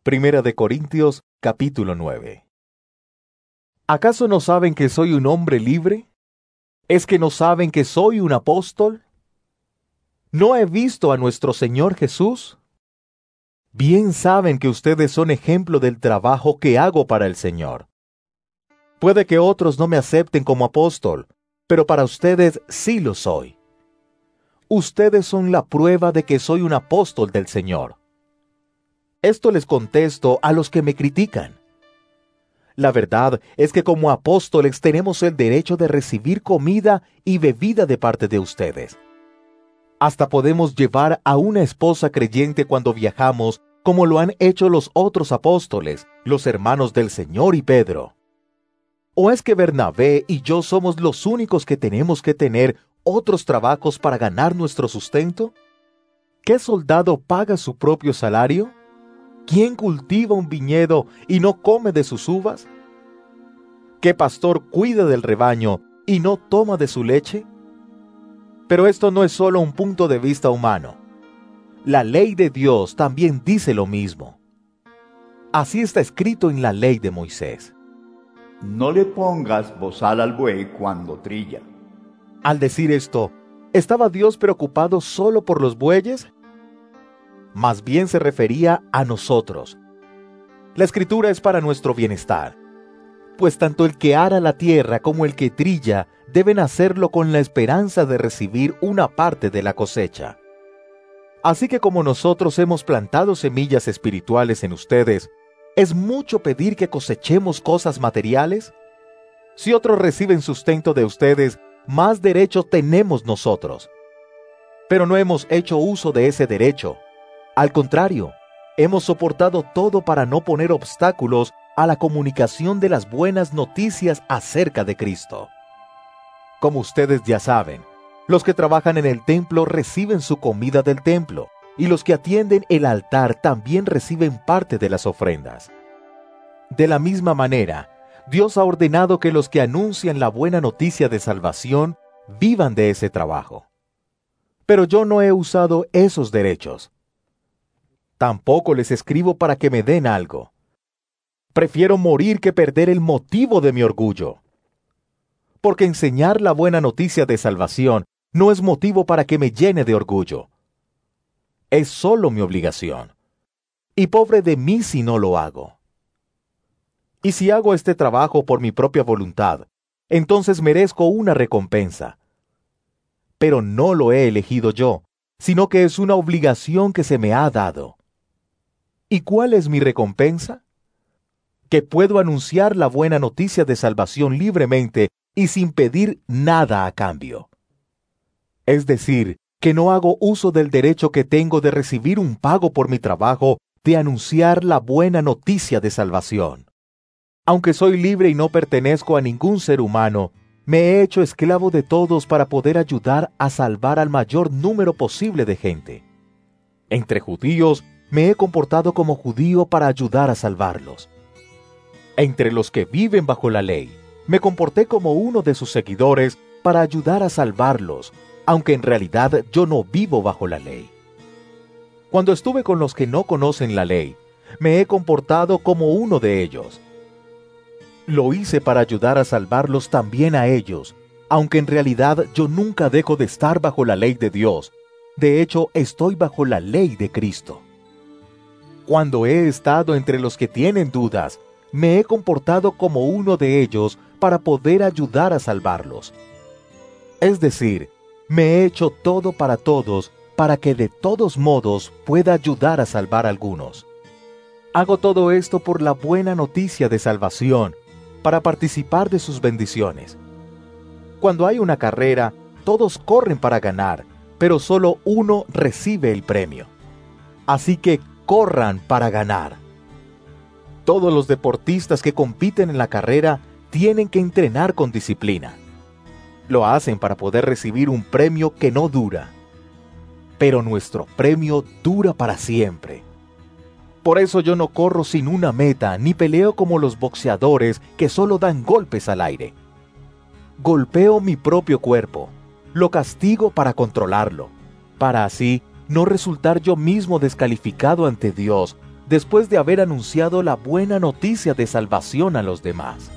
Primera de Corintios, capítulo 9. ¿Acaso no saben que soy un hombre libre? ¿Es que no saben que soy un apóstol? ¿No he visto a nuestro Señor Jesús? Bien saben que ustedes son ejemplo del trabajo que hago para el Señor. Puede que otros no me acepten como apóstol, pero para ustedes sí lo soy. Ustedes son la prueba de que soy un apóstol del Señor. Esto les contesto a los que me critican. La verdad es que como apóstoles tenemos el derecho de recibir comida y bebida de parte de ustedes. Hasta podemos llevar a una esposa creyente cuando viajamos, como lo han hecho los otros apóstoles, los hermanos del Señor y Pedro. ¿O es que Bernabé y yo somos los únicos que tenemos que tener otros trabajos para ganar nuestro sustento? ¿Qué soldado paga su propio salario? ¿Quién cultiva un viñedo y no come de sus uvas? ¿Qué pastor cuida del rebaño y no toma de su leche? Pero esto no es solo un punto de vista humano. La ley de Dios también dice lo mismo. Así está escrito en la ley de Moisés. No le pongas bozal al buey cuando trilla. Al decir esto, ¿estaba Dios preocupado solo por los bueyes? Más bien se refería a nosotros. La Escritura es para nuestro bienestar, pues tanto el que ara la tierra como el que trilla deben hacerlo con la esperanza de recibir una parte de la cosecha. Así que como nosotros hemos plantado semillas espirituales en ustedes, ¿es mucho pedir que cosechemos cosas materiales? Si otros reciben sustento de ustedes, más derecho tenemos nosotros. Pero no hemos hecho uso de ese derecho. Al contrario, hemos soportado todo para no poner obstáculos a la comunicación de las buenas noticias acerca de Cristo. Como ustedes ya saben, los que trabajan en el templo reciben su comida del templo, y los que atienden el altar también reciben parte de las ofrendas. De la misma manera, Dios ha ordenado que los que anuncian la buena noticia de salvación vivan de ese trabajo. Pero yo no he usado esos derechos. Tampoco les escribo para que me den algo. Prefiero morir que perder el motivo de mi orgullo. Porque enseñar la buena noticia de salvación no es motivo para que me llene de orgullo. Es solo mi obligación. Y pobre de mí si no lo hago. Y si hago este trabajo por mi propia voluntad, entonces merezco una recompensa. Pero no lo he elegido yo, sino que es una obligación que se me ha dado. ¿Y cuál es mi recompensa? Que puedo anunciar la buena noticia de salvación libremente y sin pedir nada a cambio. Es decir, que no hago uso del derecho que tengo de recibir un pago por mi trabajo de anunciar la buena noticia de salvación. Aunque soy libre y no pertenezco a ningún ser humano, me he hecho esclavo de todos para poder ayudar a salvar al mayor número posible de gente. Entre judíos, me he comportado como judío para ayudar a salvarlos. Entre los que viven bajo la ley, me comporté como uno de sus seguidores para ayudar a salvarlos, aunque en realidad yo no vivo bajo la ley. Cuando estuve con los que no conocen la ley, me he comportado como uno de ellos. Lo hice para ayudar a salvarlos también a ellos, aunque en realidad yo nunca dejo de estar bajo la ley de Dios. De hecho, estoy bajo la ley de Cristo. Cuando he estado entre los que tienen dudas, me he comportado como uno de ellos para poder ayudar a salvarlos. Es decir, me he hecho todo para todos, para que de todos modos pueda ayudar a salvar a algunos. Hago todo esto por la buena noticia de salvación, para participar de sus bendiciones. Cuando hay una carrera, todos corren para ganar, pero solo uno recibe el premio. Así que corran para ganar. Todos los deportistas que compiten en la carrera tienen que entrenar con disciplina. Lo hacen para poder recibir un premio que no dura. Pero nuestro premio dura para siempre. Por eso yo no corro sin una meta, ni peleo como los boxeadores que solo dan golpes al aire. Golpeo mi propio cuerpo, lo castigo para controlarlo, para así no resultar yo mismo descalificado ante Dios, después de haber anunciado la buena noticia de salvación a los demás.